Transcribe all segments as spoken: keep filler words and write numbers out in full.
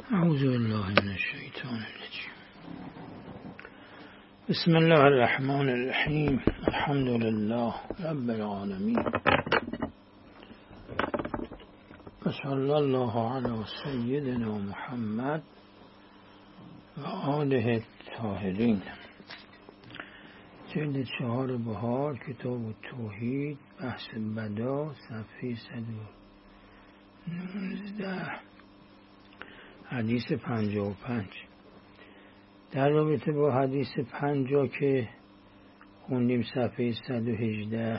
اعوذ بالله من الشیطان الرجیم. بسم الله الرحمن الرحیم. الحمد لله رب العالمین و صلی الله علی سیدنا محمد و آله الطاهرین. جلد چهار بهار، کتاب توحید، بحث بدا، صفحه صد و نوزده، حدیث پنجاه و پنج. در رابطه با حدیث پنجاه که خوندیم صفحه صد و هجده،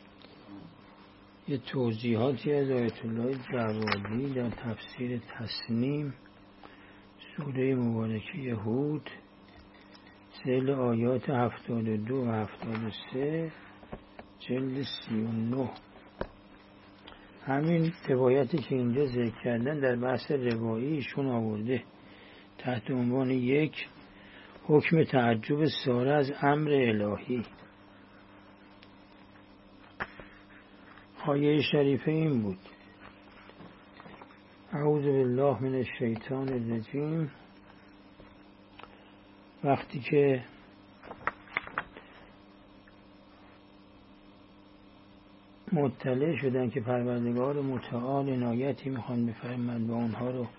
یه توضیحاتی از آیت الله جوادی در تفسیر تسنیم سوره مبارکه هود، سیل آیات هفتاد و دو و هفتاد و سه، جلد سی و نه. همین روایتی که اینجا ذکر کردن در بحث روایی ایشون آورده تحت عنوان یک، حکم تعجب ساره از امر الهی. آیه شریفه این بود: اعوذ بالله من الشیطان الرجیم. وقتی که مطلع شدن که پروردگار متعال عنایتی میخوان بفرماید و اونها رو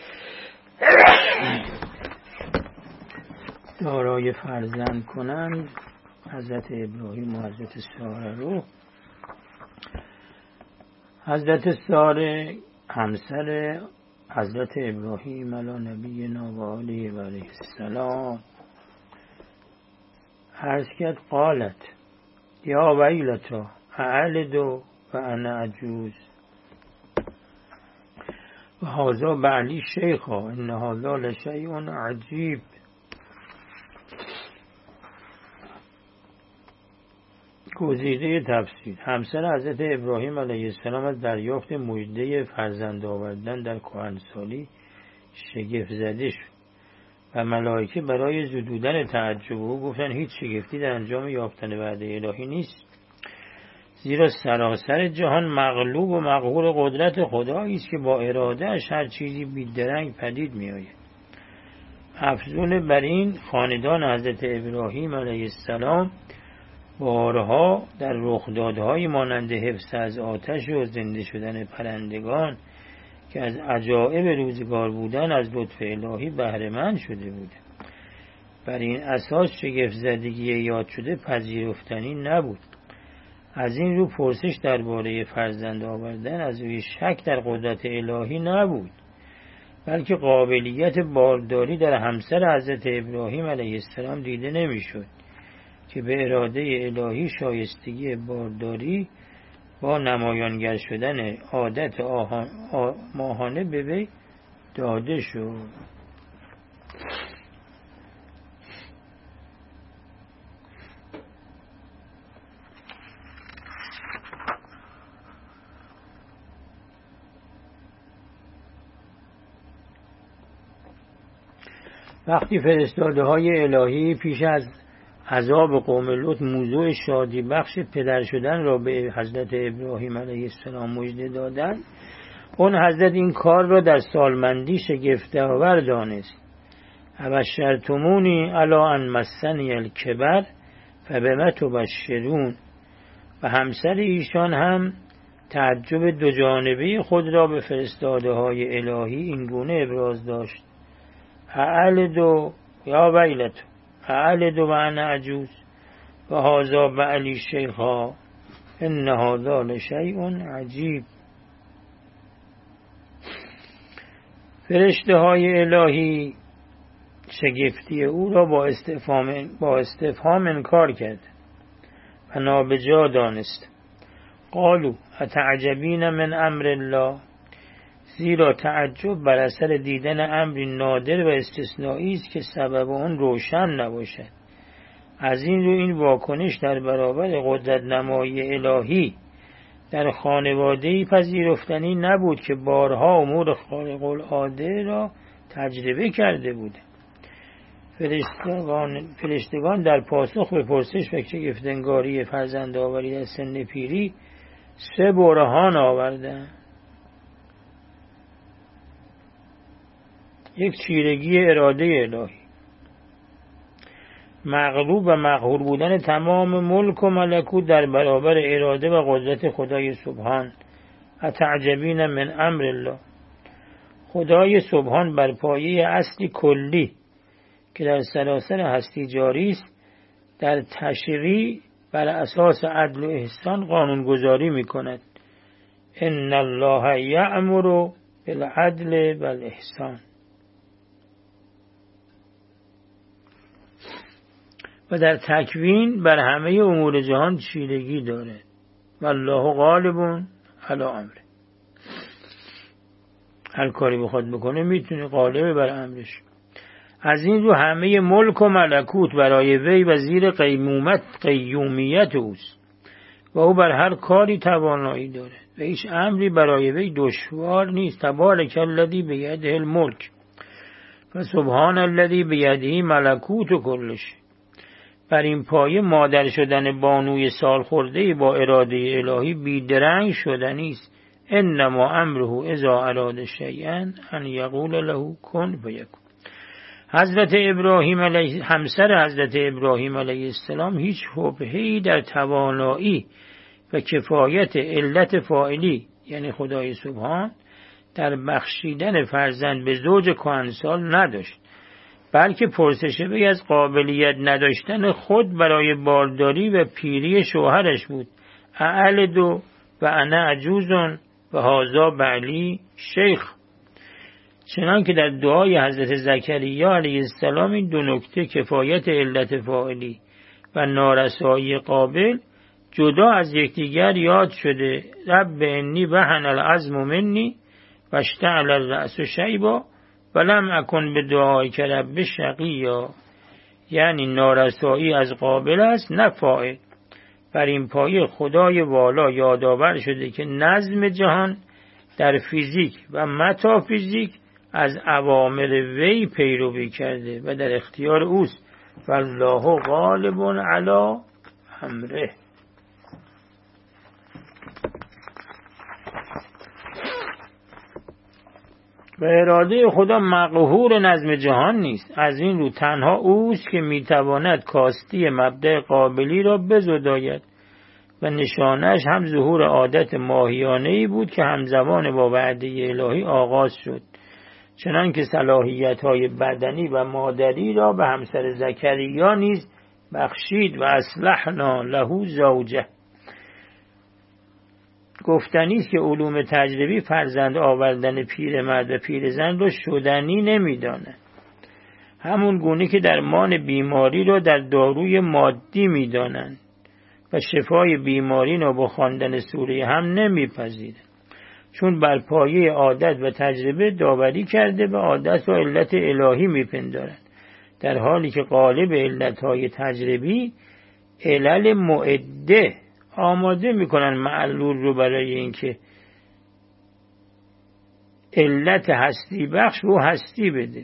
دارای فرزند کنند، حضرت ابراهیم و حضرت ساره رو، حضرت ساره همسر حضرت ابراهیم علی نبینا و آله و علیه السلام عرض کرد: قالت یا ویلتا اعلد و انا عجوز و هذا بعلی شیخا ان هذا لشیء عجیب. گزیده تفسیر: همسر حضرت ابراهیم علیه السلام از دریافت مژده فرزند آوردن در کهنسالی شگفت زده شد و ملائکه برای زدودن تعجب او گفتند هیچ شگفتی در انجام یافتن وعده الهی نیست، زیرا سراسر جهان مغلوب و مقهور قدرت خدایی است که با اراده اش هر چیزی بیدرنگ پدید می آید. افزون بر این، خاندان حضرت ابراهیم علیه السلام بارها در رخدادهای مانند حفظ از آتش و زنده شدن پرندگان که از عجایب روزگار بودن از لطف الهی بهره مند شده بودند. بر این اساس شگفت زدگی یاد شده پذیرفتنی نبود. از این رو پرسش درباره فرزند آوردن از روی شک در قدرت الهی نبود، بلکه قابلیت بارداری در همسر حضرت ابراهیم علیه السلام دیده نمیشد که به اراده الهی شایستگی بارداری با نمایانگر شدن عادت آهان ماهانه به وی داده شد. وقتی فرستاده های الهی پیش از عذاب قوم لوط موضوع شادی بخش پدر شدن را به حضرت ابراهیم علیه السلام مژده دادند، اون حضرت این کار را در سالمندی شگفت آور دانست. ابشرتمونی علی ان مسنی الکبر فبم تبشرون. و همسر ایشان هم تعجب دو جانبه خود را به فرستاده های الهی این گونه ابراز داشت: اعلد و یا ویلتو اعلد و انا عجوز و هذا بعلی شیخا ان هذا لشیء عجیب. فرشته های الهی شگفتی او را با استفهام با استفهام انکار کرد و نابجا دانست. قالوا اتعجبین من امر الله، زیرا تعجب بر اثر دیدن امری نادر و استثنایی است که سبب آن روشن نباشد. از این رو این واکنش در برابر قدرت نمایی الهی در خانواده‌ای پذیرفتنی نبود که بارها امور خارق العاده را تجربه کرده بود. فرشتگان, فرشتگان در پاسخ به پرسش و شگفت‌انگاری فرزند آوری در سن پیری سه برهان آوردند. یک چیرگی اراده الهی، مغلوب و مقهور بودن تمام ملک و ملکوت در برابر اراده و قدرت خدای سبحان. اتعجبین من امر الله، خدای سبحان بر پایه اصلی کلی که در سلاسل هستی جاری است، در تشریع بر اساس عدل و احسان قانونگذاری می کند. ان الله یأمر بالعدل والاحسان. و در تکوین بر همه امور جهان چیرگی داره. والله غالب علی امره، هر کاری بخواد بکنه میتونه غالب بر امرش. از این رو همه ملک و ملکوت برای وی و زیر قیمومت قیومیت اوست و او بر هر کاری توانایی داره و هیچ امری برای وی دشوار نیست. تبارک الذی بیده الملک و سبحان الذی بیده ملکوت کل شیء. بر این پایه مادر شدن بانوی سال خورده با اراده الهی بیدرنگ شدنی است. انما امره اذا اراد شیئا ان یقول له کن فیکون. حضرت ابراهیم علیه همسر حضرت ابراهیم علیه السلام هیچ شبهه‌ای در توانایی و کفایت علت فاعلی یعنی خدای سبحان در بخشیدن فرزند به زوج کهنسال نداشت، بلکه پرسش وی از قابلیت نداشتن خود برای بارداری و پیری شوهرش بود. اعلد و انا عجوز و هذا بعلی شیخ. چنان که در دعای حضرت زکریا علیه السلام این دو نکته کفایت علت فاعلی و نارسایی قابل جدا از یکدیگر یاد شده. رب انی وهن العظم منی و اشتعل الرأس شیبا ولم اکن بدعایک رب شقیا. یعنی نارسایی از قابل است نه فاعل. بر این پایه خدای والا یادآور شده که نظم جهان در فیزیک و متافیزیک از اوامر وی پیروی کرده و در اختیار اوست. والله غالب علی امره. و اراده خدا مقهور نظم جهان نیست. از این رو تنها اوست که میتواند کاستی مبدأ قابلی را بزداید و نشانش هم ظهور عادت ماهیانه‌ای بود که همزمان با وعده الهی آغاز شد. چنان که صلاحیت‌های بدنی و مادری را به همسر زکریا نیز بخشید و اصلحنا له زوجه. گفتنی است که علوم تجربی فرزند آوردن پیرمرد و پیرزن را شدنی نمی‌داند. همون گونه که درمان بیماری را در داروی مادی می‌دانند و شفای بیماری را با خواندن سوره هم نمی‌پذیرند، چون بر پایه عادت و تجربه داوری کرده و عادت و علت الهی می‌پندارند، در حالی که غالب علت‌های تجربی علل معده آماده میکنن معلول رو برای اینکه علت هستی بخش رو هستی بده،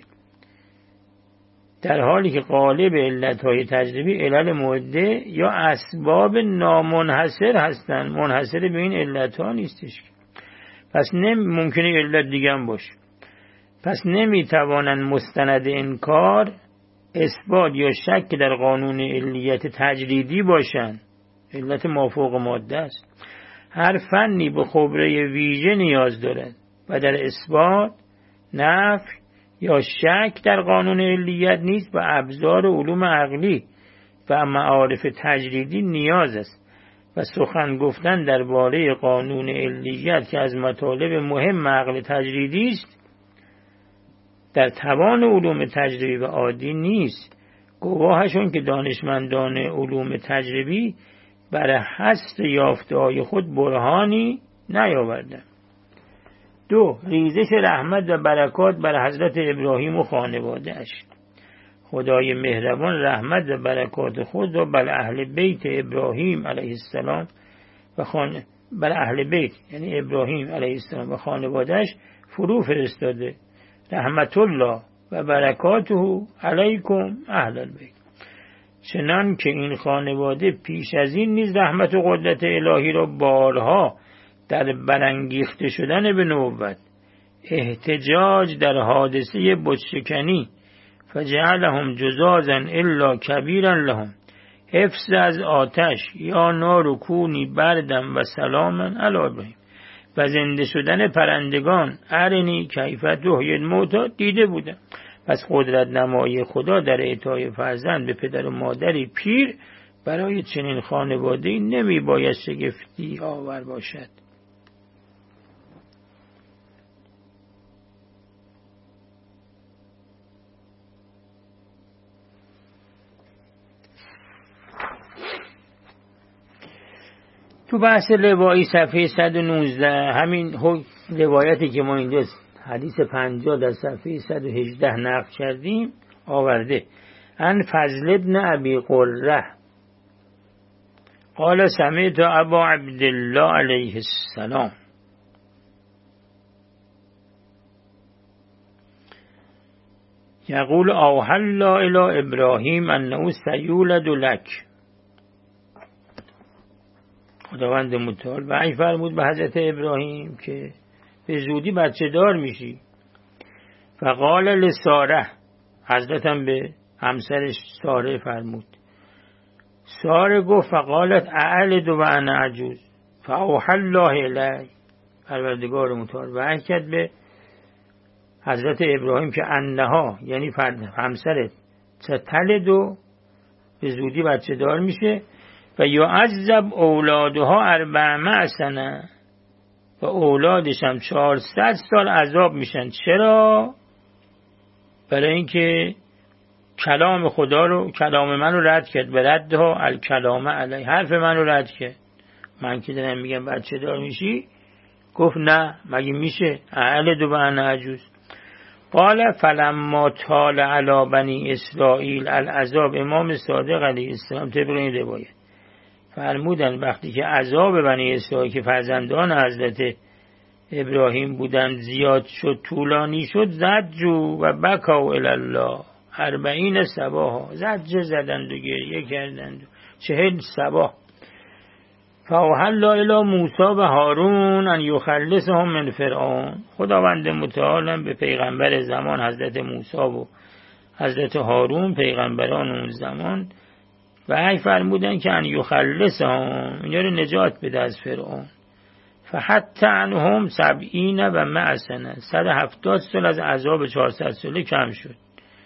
در حالی که غالب علتهای تجربی علل معده یا اسباب نامنحصر هستن، منحصر به این علتها نیستش. پس نمی ممکنه علت دیگه هم باشه. پس نمیتوانن مستند انکار، اثبات یا شک در قانون علیت تجریدی باشن. علت مافوق ماده است. هر فنی به خبره ویژه نیاز دارد و در اثبات، نفی یا شک در قانون علیت نیست و ابزار علوم عقلی و معارف تجریدی نیاز است و سخن گفتن درباره قانون علیت که از مطالب مهم عقل تجریدی است در توان علوم تجربی و عادی نیست. گواهشون که دانشمندان علوم تجربی برای حصر یافته‌های خود برهانی نیاوردند. دو، ریزش رحمت و برکات بر حضرت ابراهیم و خانواده‌اش. خدای مهربان رحمت و برکات خود را بر اهل بیت ابراهیم علیه السلام و خان بر اهل بیت یعنی ابراهیم علیه السلام و خانواده‌اش فرو فرستاده. رحمت الله و برکاته علیکم اهل البیت. چنان که این خانواده پیش از این نیز رحمت و قدرت الهی را بارها در برانگیخته شدن به نبوت، احتجاج در حادثه بتشکنی فجعلهم جزازا الا کبیرا لهم، حفظ از آتش یا نار و کونی بردم و سلاما علی ابراهیم، و زنده شدن پرندگان ارنی کیف تحیی الموتی دیده بودم. پس قدرت نمایی خدا در اعطای فرزند به پدر و مادری پیر برای چنین خانواده‌ای نمی باید شگفتی آور باشد. تو بحث لوایی صفحه صد و نوزده همین روایتی که ما اینجا حدیث پنجاه در صفحه صد و هجده نقل کردیم آورده. ان فضل ابن ابی قره قال سمعت ابا عبدالله علیه السلام یقول اوحی الله الی ابراهیم انه سیولد لک. خداوند متعال وحی فرمود به حضرت ابراهیم که به زودی بچه دار میشی. فقال لساره، حضرتم به همسرش ساره فرمود. ساره گفت فقالت اعلد و انا عجوز فاوحی الله الی، پروردگار متعال وحی کرد به حضرت ابراهیم که انها یعنی همسرت ستلد و به زودی بچه دار میشه و یعذب اولادها اربعمائة سنه، و اولادش هم چهارصد سال عذاب میشن. چرا؟ برای اینکه کلام خدا رو کلام من رو رد کرد، به ردها الکلام علی، حرف من رو رد کرد. من که دارم میگم بچه دار میشی، گفت نه مگه میشه اعلد و انا عجوز. قال فلما طال علی بنی اسرائیل العذاب، امام صادق علیه السلام طبق این روایت فرمودن وقتی که عذاب بنی اسرائیل که فرزندان حضرت ابراهیم بودند زیاد شد طولانی شد، زجوا و بکوا الی الله اربعین صباحا، زجه زدند و گریه کردند چهل صباح. فاوحی الله الی موسی و هارون ان یخلصهم من فرعون، خداوند متعال به پیغمبر زمان حضرت موسی و حضرت هارون پیغمبران اون زمان وحی فرمودن که ان یخلصهم، اینا رو نجات بده از فرعون. فحتی عنهم سبعین و مئة سنه، صد و هفتاد سال از عذاب چهارصد ساله کم شد.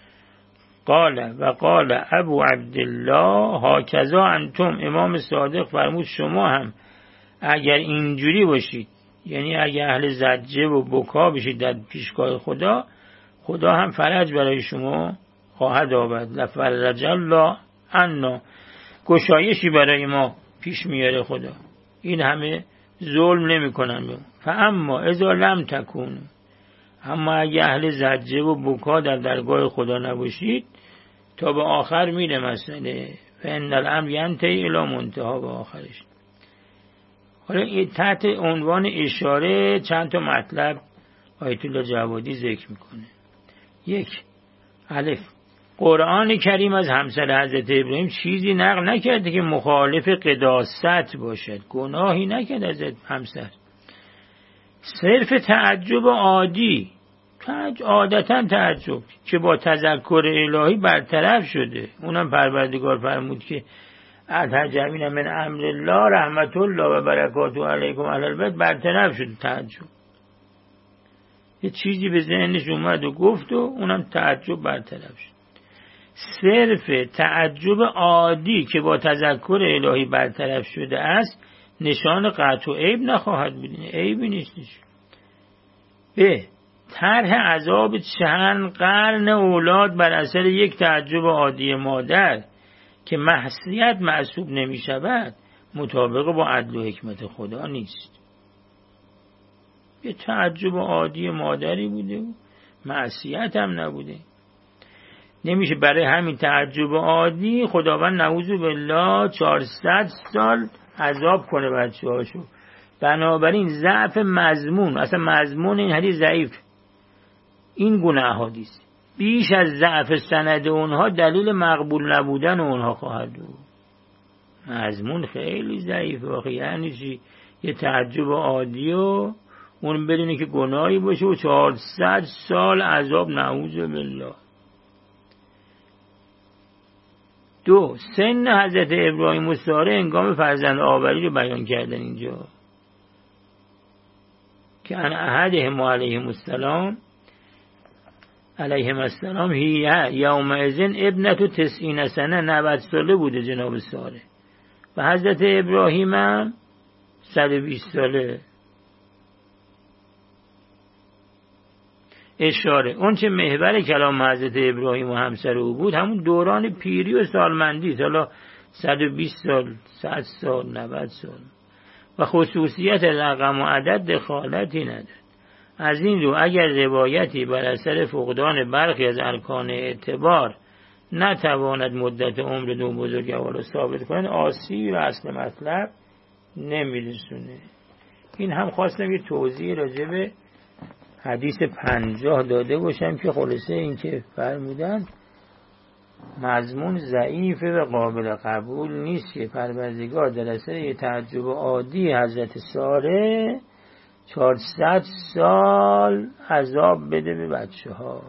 قال و قال ابو عبدالله هاکذا انتم، امام صادق فرمود شما هم اگر اینجوری باشید، یعنی اگر اهل زجه و بکا بشید در پیشگاه خدا، خدا هم فرج برای شما خواهد آورد. لفرج الله عنا، گشایشی برای ما پیش میاره خدا، این همه ظلم نمی کنن. فاما اذا لم تکونوا، اما اگه اهل زجه و بکا در درگاه خدا نباشید، تا به آخر میره مسئله. فان الامر ینتهی الی منتها، به آخرش. حالا این تحت عنوان اشاره چند تا مطلب آیت الله جوادی ذکر میکنه. یک، الف، قرآن کریم از همسر حضرت ابراهیم چیزی نقل نکرده که مخالف قداست باشد، گناهی نکرد از همسر. صرف تعجب عادی، عادتا تعجب که با تذکر الهی برطرف شده، اونم پروردگار فرمود که اتعجبین من امر الله رحمت الله و برکاته علیکم اهل البیت، برطرف شده تعجب. یه چیزی به ذهنش اومد و گفت و اونم تعجب برطرف شد. صرف تعجب عادی که با تذکر الهی برطرف شده است نشان قطع و عیب نخواهد بود، عیبی نیستش. به طرح عذاب چند قرن اولاد بر اثر یک تعجب عادی مادر که معصیت محسوب نمی شود مطابق با عدل و حکمت خدا نیست. یه تعجب عادی مادری بوده و معصیت هم نبوده. نمیشه برای همین تعجب عادی خداوند نعوذ بالله چهارصد سال عذاب کنه بچه هاشو. بنابراین ضعف مضمون، اصلا مضمون این حدیث ضعیف، این گونه احادیث بیش از ضعف سند اونها دلیل مقبول نبودن اونها خواهد بود. مضمون خیلی ضعیف واقعا. یعنی چی؟ یه تعجب عادی و اون بدونی که گناهی باشه و چهارصد سال عذاب، نعوذ بالله. دو، سن حضرت ابراهیم و ساره انگام فرزند آوری رو بیان کردن اینجا که ان احدهم علیهم السلام علیهم السلام هی یومئذ ابنة تسعین سنه، نود ساله بوده جناب ساره و حضرت ابراهیم هم صد و بیست ساله. اشاره اون چه محور کلام حضرت ابراهیم و همسر او بود همون دوران پیری و سالمندی، حالا صد و بیست سال، صد سال، نود سال، و خصوصیت رقم و عدد دخالتی ندارد. از این رو اگر روایتی بر اثر فقدان برخی از ارکان اعتبار نتواند مدت عمر دو بزرگوار را ثابت کنند، آسیبی به اصل مطلب نمیرسونه. این هم خواستم یه توضیح راجع به حدیث پنجاه داده باشم که خلاصه این که فرمودن مضمون ضعیفه و قابل قبول نیست که پروردگار در اثر یه تعجب عادی حضرت ساره چهارصد سال عذاب بده به بچه هاش.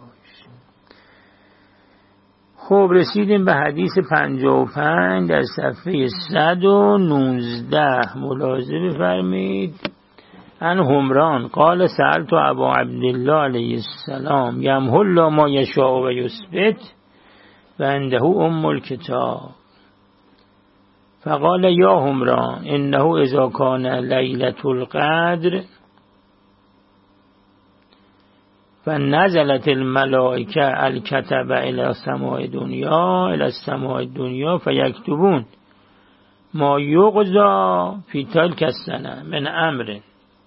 خب رسیدیم به حدیث پنجاه و پنج در صفحه صد و نوزده. ملاحظه بفرمید. ان همران قال سألت ابا عبدالله علیه السلام یمحو الله ما یشاء و یثبت و عنده ام الکتاب فقال یا همران انه اذا کان لیلة القدر فنزلت الملائکه الکتب الى سماء دنیا الى السماء دنیا فیکتبون ما یقضی فی تلک السنه من امر.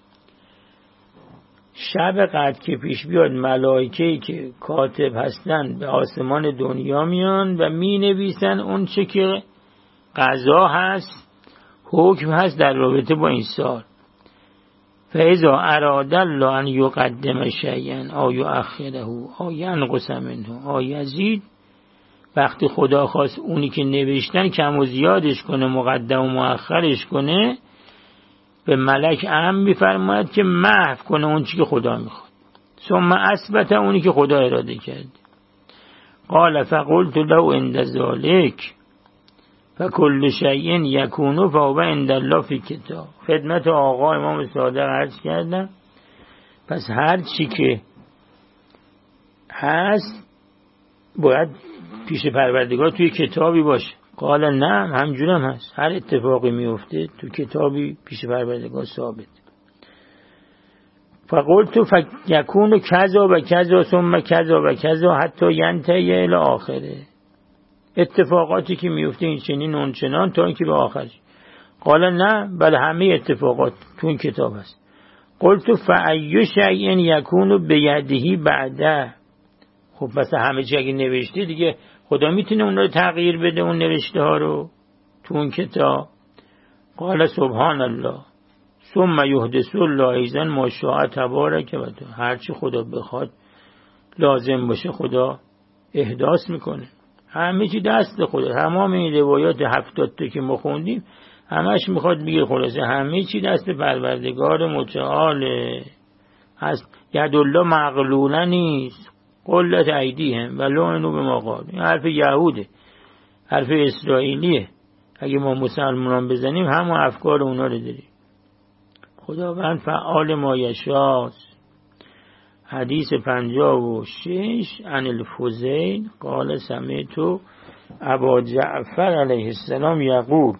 شب قدر که پیش بیاد ملائکه‌ای که کاتب هستن به آسمان دنیا میان و می نویسن اون چه که قضا هست، حکم هست در رابطه با این سال. فاذا اراد الله ان یقدم شیئا او یؤخره او ینقص منه او یزید، وقتی خدا خواست اونی که نوشتن کم و زیادش کنه، مقدم و مؤخرش کنه، به ملک امر می‌فرماید که محو کنه اون چی که خدا میخواد، ثم اثبت اونی که خدا اراده کرد. قال فقلت له عند ذلك فكل شيء يكون فهو عند الله في کتاب. خدمت آقا امام صادق عرض کردم پس هر چی که هست باید پیش پروردگار توی کتابی باشه. قال نه، همجورم هست، هر اتفاقی میفته تو کتابی پیش پروردگار ثابت. فقلت فیکون کذا و کذا ثم کذا و کذا حتی ینتهی الی آخره. اتفاقاتی که میفته این چنین اون چنان تا اینکه به آخرش. قال نه، بل همه اتفاقات تو این کتاب هست. قلت فای شیء یکون بیده بعده. خب پس همه چی اگه نوشته دیگه خدا میتونه اون رو تغییر بده، اون نوشته ها رو تو اون کتاب. قال سبحان الله ثم یحدث الله ایضا ما شاء تبارک و تعالی. هر چی خدا بخواد لازم باشه خدا احداث میکنه. همه چی دست خدا. تمام این روایات هفتاد تا که ما خوندیم همش میخواد بگه خلاصه همه چی دست پروردگار متعاله هست. ید الله مغلوله نیست، قلت ایدیهم و لعنوا بما قالوا. این حرف یهوده، حرف اسرائیلیه. اگه ما مسلمانان بزنیم همون افکار اونا رو داریم. خداوند فعال ما یشاست. حدیث پنجاه و شش عن الفضیل قال سمعت ابا جعفر علیه السلام یقول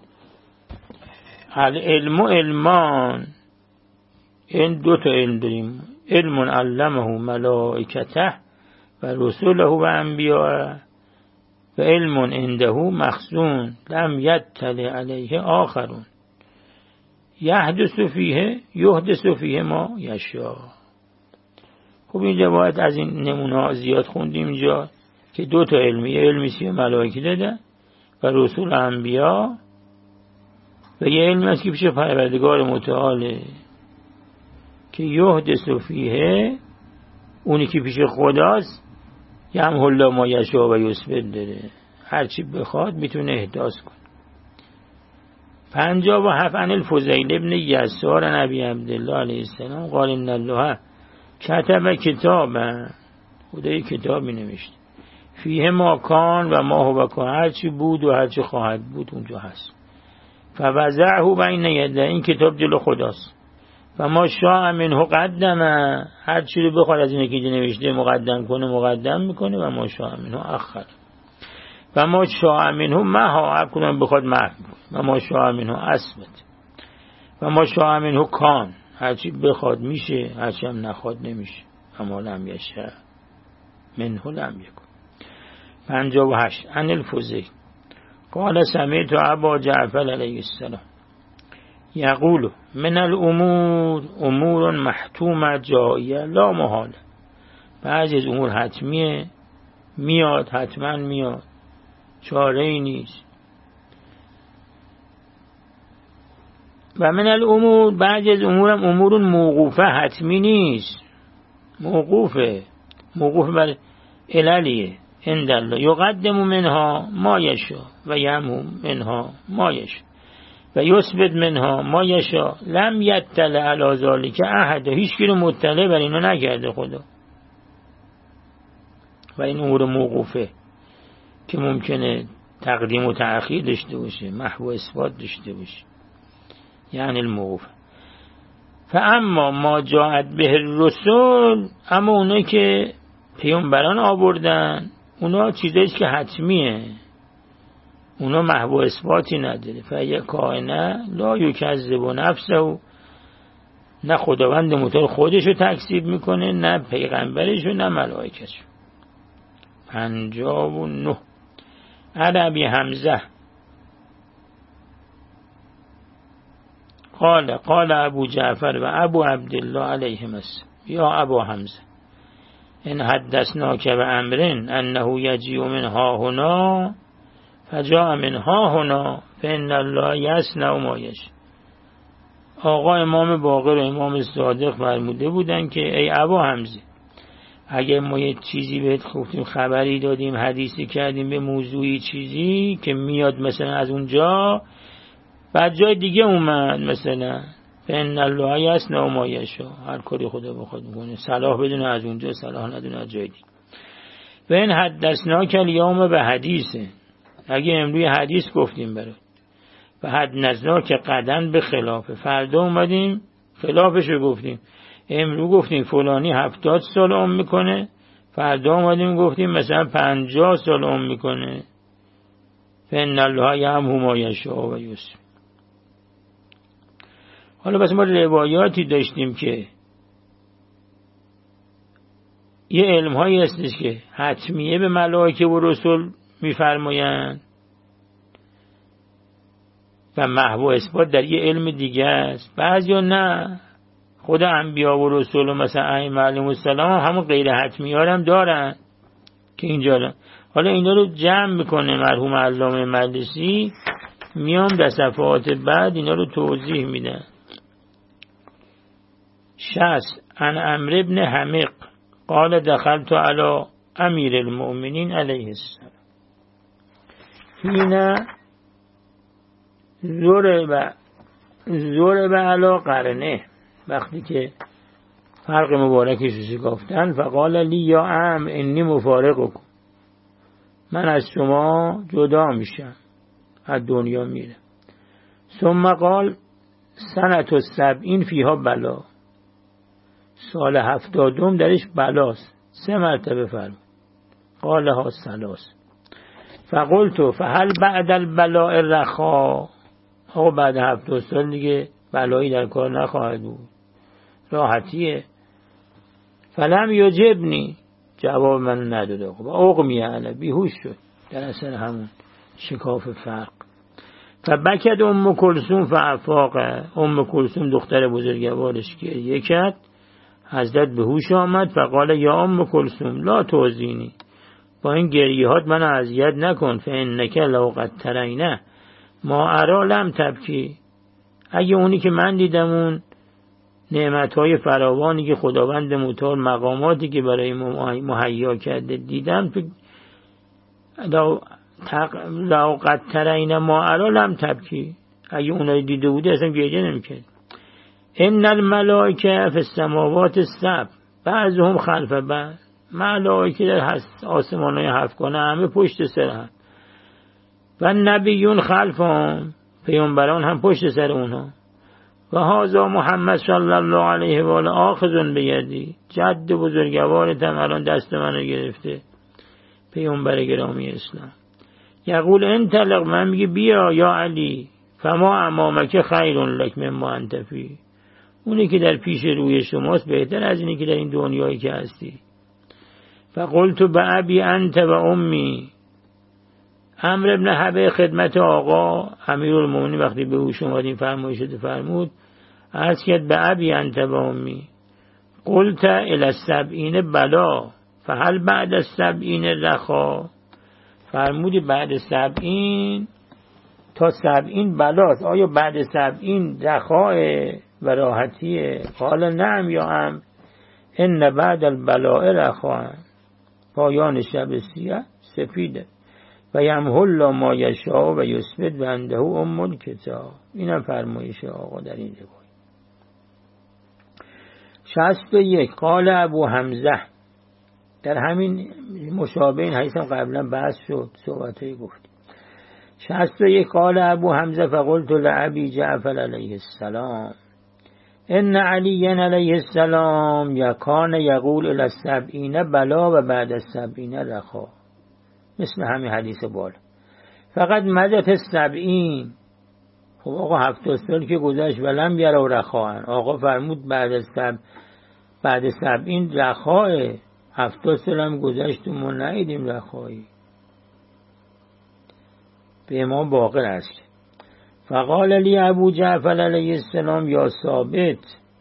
العلم علمان. این دو تا علم داریم، علم علمه ملائکته و رسوله و انبیاء و علم عنده مخزون لم یطلع علیه آخرون یحدث فیه یحدث فیه ما یشاء. خب این روایت از این نمونه زیاد خوندیم اینجا که دو تا علمی، یه علمی سی ملائکه دادن و رسول انبیاء و یه علمی هست که پیش پروردگار متعاله که یحدث فیه، اونی که پیش خداست، یمحو الله ما یشاء و یثبت داره، هرچی بخواد میتونه احداث کنه. پنجاه و هفت عن الفضیل ابن یسار نبی عبدالله علیه السلام قال ان الله کتب کتابا، خدای کتابی نوشت، فیه ما کان و ما هو کان، هرچی بود و هرچی خواهد بود اونجا هست. فوضعه بین یده، این کتاب جلو خداست. و ما شاء منه قدمه، هرچی رو بخواد از اینه که اینجا نوشته مقدم کنه مقدم میکنه. و ما شاء منه اخر، و ما شاء منه محا، هر کدوم بخواد محو کنه. و ما شاء منه اثبت، و ما شاء منه کان، هرچی بخواد میشه، هرچی هم نخواد نمیشه. اما لم یشاء منه لم یکن. پنجاه و هشت عن الفضیل قال سمعت ابا جعفر علیه السلام یقول من الامور امور محتومه جاییه لا محاله، بعضی از امور حتمیه، میاد، حتما میاد، چاره ای نیست. و من الامور، بعضی از امورم امور موقوفه، حتمی نیست، موقوفه، موقوف بر عللیه. عند الله یقدم منها ما یشاء و یمحو منها ما یشاء و یثبت منها ما یشاء. لم یطلع علی ذلک احد، هیچ کی رو مطلع بر اینو نکرده خدا. و این امور موقوفه که ممکنه تقدیم و تأخیر داشته باشه، محو و اثبات داشته باشه، یعنی الموقوف. فاما ما جاءت به الرسول، اما اونایی که پیامبران آوردن اونا چیزاییست که حتمیه، اونا محو و اثباتی نداره. فیه کائنه لا یکذب نفسه، نه خداوند متعال خودشو تکذیب میکنه، نه پیغمبرشو، نه ملائکتشو. پنجاه و نه عن ابی حمزه قال قال ابو جعفر و ابو عبدالله علیهم السلام یا ابو حمزه ان حدثناک بامر انه یجیء من ها هنا فجاء من ها هنا فان الله یصنع ما یشاء. آقا امام باقر و امام صادق فرموده بودن که ای ابو حمزه، اگر ما یه چیزی بهت گفتیم، خبری دادیم، حدیثی کردیم به موضوعی چیزی که میاد مثلا از اونجا بعد جای دیگه اومد، مثلا فإن الله یصنع ما یشاء، هر کاری خدا بخواد میکنه، صلاح بدونه از اونجا، صلاح ندونه از جای دیگه. و این حدثناک الیوم به حدیثه، اگه امروز حدیث گفتیم برات، و حدثناک قدن به خلافه، فردا اومدیم خلافشو گفتیم. امروز گفتیم فلانی هفتاد سال عمر میکنه، فردا اومدیم گفتیم مثلا پنجاه سال عمر میکنه. فإن الله یمحو ما یشاء و یثبت. حالا بس ما روایاتی داشتیم که یه علم هایی هستش که حتمیه به ملائکه و رسول میفرمایند و محو و اثبات در یه علم دیگه است. بعضیا نه، خود انبیا و رسول و مثلا ائمه علیهم السلام همون غیر حتمی ها هم دارن که اینجا دارن. حالا اینا رو جمع میکنه مرحوم علامه مجلسی، میام در صفحات بعد اینا رو توضیح میدن. شصت عن عمرو ابن حمیق قال دخلت علی امیر المؤمنین علیه السلام حین ضرب ضرب علی قرنه، وقتی که فرق مبارکش رو شکافتن. فقال لی یا عم انی مفارقکم، من از شما جدا میشم، از دنیا میرم. ثم قال سنة السبعین فیها بلا، سال هفتادم درش بلاست، سه مرتبه فرمود. قال ها ثلاث. فقلت فهل بعد البلاء الرخاء، آقا بعد هفتاد سال دیگه بلایی در کار نخواهد بود، راحتیه. فلم یجبنی، جواب من نداد. آقا اغمی علی، بیهوش شد در اثر همون شکاف فرق. فبکد ام کلثوم فافاق، ام کلثوم دختر بزرگوارش گریه کرد، حضرت به هوش آمد. فقال یا ام کلثوم لا توزینی، با این گریهات من اذیت نکن. فانک لو قد ترینه ما ارا لم تبکی، اگه اونی که من دیدم، اون نعمتهای فراوانی که خداوند متعال، مقاماتی که برای مهیا کرده دیدم، تو لو قد ترینه ما ارا لم تبکی، اگه اونایی دیده بودی اصلا گریه نمیکرد. ان الملائکه فی السماوات السبع بعضهم خلف بعض، ملائکه در آسمان‌های هفتگانه همه پشت سر هم، و نبیون خلفهم، پیامبران هم پشت سر اونها. و هذا محمد صلی الله علیه و آله آخذ بیدی، جد بزرگوارتم الان دست منو گرفته، پیامبر گرامی اسلام. یقول انطلق، من میگه بیا یا علی، فما امامک خیر لک مما انت فی، اونی که در پیش روی شماست بهتر از اینی که در این دنیایی که هستی. فقلت بأبی انت و امی، عمرو بن حبه خدمت آقا امیرالمومنین وقتی به هوش اومد این فرمایش رو فرمود، عرض کرد بأبی انت و امی. قلت الی السبعین بلا فهل بعد السبعین رخا، فرمودی بعد سبعین تا سبعین بلاست، آیا بعد سبعین رخاء و راحتیه؟ قال نعم یا ام ان بعد البلاء رخاء، پایان شب سیاه سفیده، و یمحو الله ما یشاء و یثبت و عنده ام الکتاب. اینم فرمایش آقا در این روایت. شصت و یک قال ابو حمزه، در همین مشابه این حدیث هم قبلا بحث شد، صحبتایی گفت. شصت و یک قال ابو حمزه فقلت لأبی جعفر علیه السلام ان علی علیه السلام یکان یقول الی السبعین بلا و بعد السبعین رخا، مثل همین حدیث بالا. فقط مدت السبعین، خب آقا هفتاد سال که گذشت ولم یروا رخاء، آقا فرمود بعد از سب بعد سبعین رخاء، هفتاد سال هم گذشت و ما ندیدیم رخایی. به امام باقر است. فقال لی ابو جعفر علیه السلام یا ثابت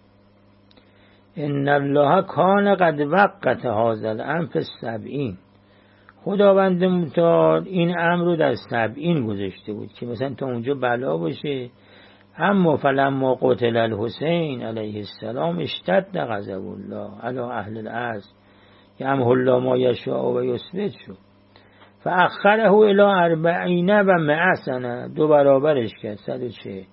ان الله کان قد وقت هذا الامر فی السبعین، خداوند متعال این امر رو در سبعین گذاشته بود که مثلا تا اونجا بلا باشه. اما فلما قتل الحسین علیه السلام اشتد غضب الله علی اهل الارض یمحو الله ما یشاء و یثبت شد، فاخره الی اربعین و مئة سنه، دو برابرش کرد، صد و چهل.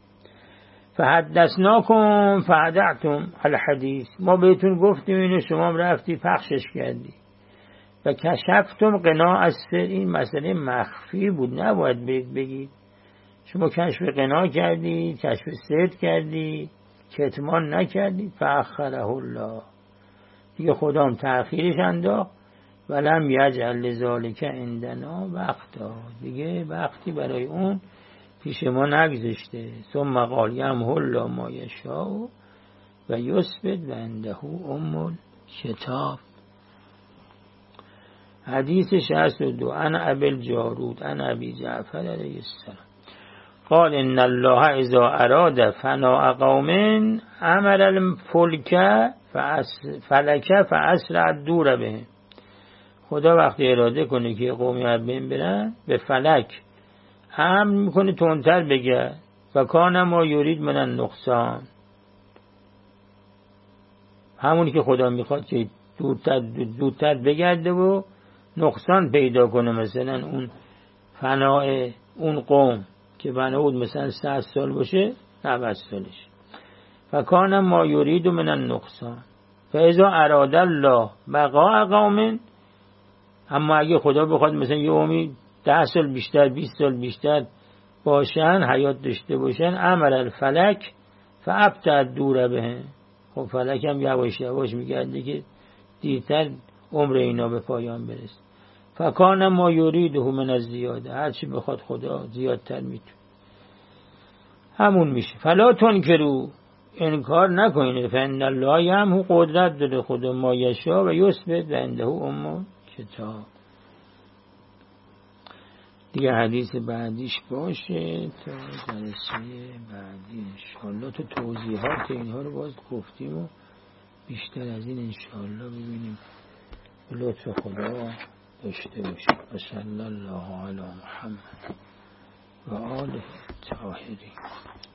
فحدثناکم فادعتم الحدیث، ما بهتون گفتیم اینو شما رفتی پخشش کردی. و کشفتم قناع السر، این مسئله مخفی بود نباید بگید. شما کشف قناع کردی، کشف سر کردی، کتمان نکردی. فاخره الله، دیگه خدا هم تأخیرش انداخت. ولم یجعل لذالک عندنا وقتا، دیگه وقتی برای اون پیش ما نگذاشته. ثم قال یمحو الله ما یشاء و یثبت و عنده ام الکتاب. حدیث شصت و دو عن ابی الجارود عن ابی جعفر علیه السلام قال ان الله اذا اراد فناء قوم امر الفلک فلک فاسرع الدور به، خدا وقتی اراده کنه که قومی از بین برن به فلک امر میکنه تندتر بگه. و کان ما یرید من النقصان، همونی که خدا میخواد که دورتر دورتر بگرده و نقصان پیدا کنه. مثلا اون فناء اون قوم که بنا بود مثلا صد سال باشه نود سالش. و کان ما یرید من النقصان فاذا اراد الله بقاء قوم، اما اگه خدا بخواد مثلا یه قومی ده سال بیشتر بیست سال بیشتر باشن، حیات داشته باشن، امر الفلک فابطأ الدور به، خب فلک هم یواش یواش میگرده که دیرتر عمر اینا به پایان برسه. فکان ما یریده من الزیاده، هرچی بخواد خدا زیادتر میتونه همون میشه. فلا تنکروا، انکار نکنید. فان الله یمحو، قدرت داره خدا، ما یشاء و یثبت و عنده ام کتاب. دیگه حدیث بعدیش باشه تا جلسه بعدی انشاءالله. تو توضیحات اینها رو باز گفتیم و بیشتر از این انشاءالله ببینیم لطف خدا داشته باشیم. و صلی الله علی محمد و آله الطاهرین.